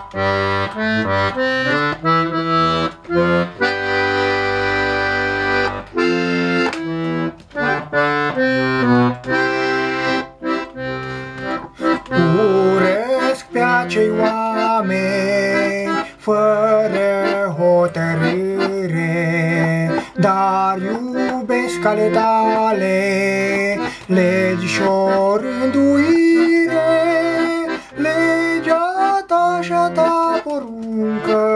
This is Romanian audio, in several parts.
Urăsc pe acei oameni fără hotărâre, dar iubesc cale tale, legi și-o rânduire, legea ta și-a ta poruncă,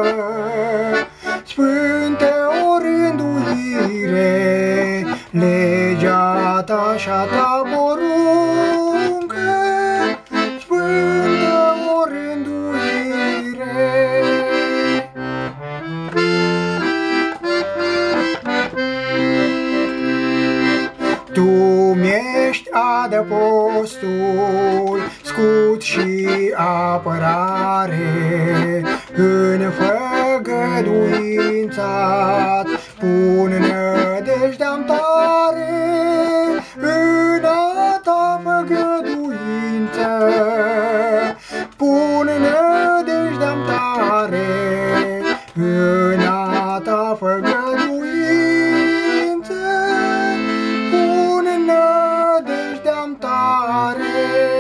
sfântă o rânduire, legea ta și-a ta poruncă, sfântă o rânduire. Tu mi-ești adăpostul, scut și apărare, în făgăduința-t pun nădejdea-mi tare, în a ta făgăduință pun nădejdea-mi tare, în a ta făgăduință pun nădejdea-mi tare.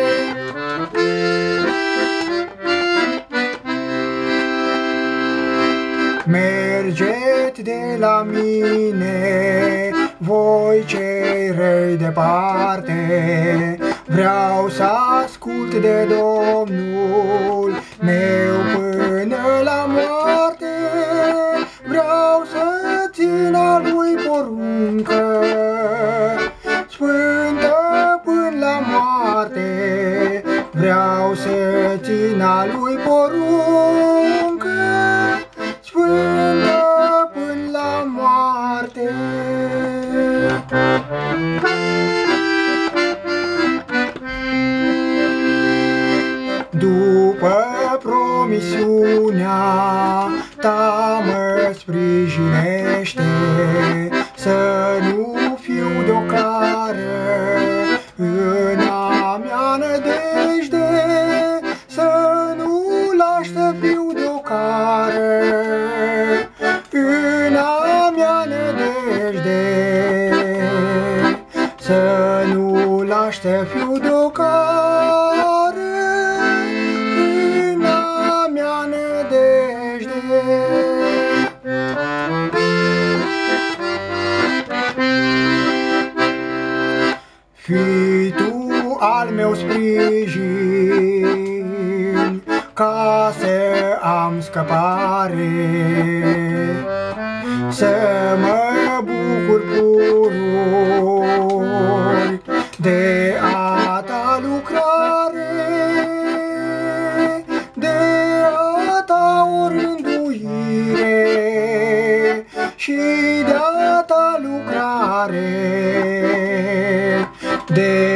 Mergeți de la mine, voi cei răi departe, vreau să ascult de Domnul meu până la moarte, vreau să țin a lui poruncă, sfântă până la moarte, vreau să țin a lui poruncă, sfântă până la moarte. După promisiunea ta mă sprijinește, să nu fiu de-o cară în a mea nădejde, să nu lași să fiu de-o cară în a mea nădejde, să nu lași să fiu de-o cară în a mea nădejde. Fii tu al meu sprijin, ca să am scăpare, să mă bucur pururi de a ta lucrare, de a ta o rânduire și de a ta lucrare, de